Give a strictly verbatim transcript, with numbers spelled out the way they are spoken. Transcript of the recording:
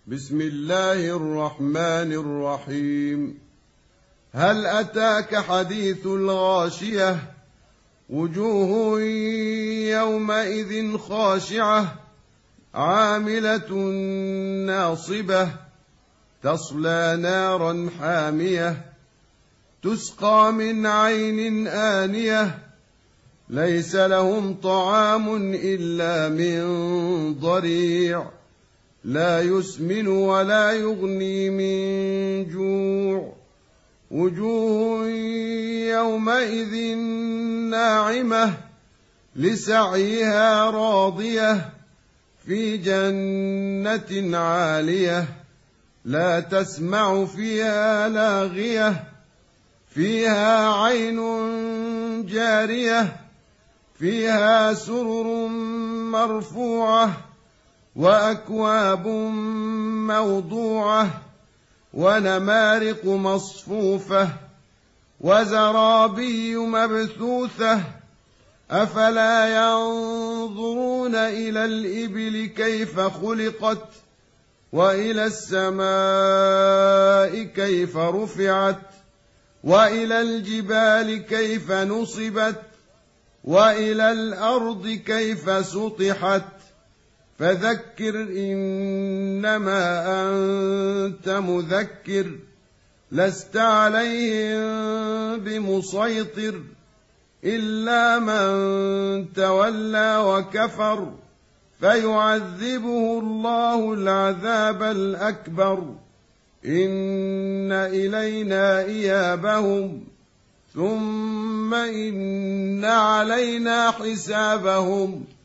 بسم الله الرحمن الرحيم. هل أتاك حديث الغاشية؟ وجوه يومئذ خاشعة عاملة ناصبة تصلى نارا حامية تسقى من عين آنية ليس لهم طعام إلا من ضريع لا يسمن ولا يغني من جوع. وجوه يومئذ ناعمة لسعيها راضية في جنة عالية لا تسمع فيها لاغية فيها عين جارية فيها سرر مرفوعة وأكواب موضوعة ونمارق مصفوفة وزرابي مبثوثة أفلا ينظرون إلى الإبل كيف خلقت وإلى السماء كيف رفعت وإلى الجبال كيف نصبت وإلى الأرض كيف سطحت فذكر إنما أنت مذكر لست عليهم بمسيطر إلا من تولى وكفر فيعذبه الله العذاب الأكبر إن إلينا إيابهم ثم إن علينا حسابهم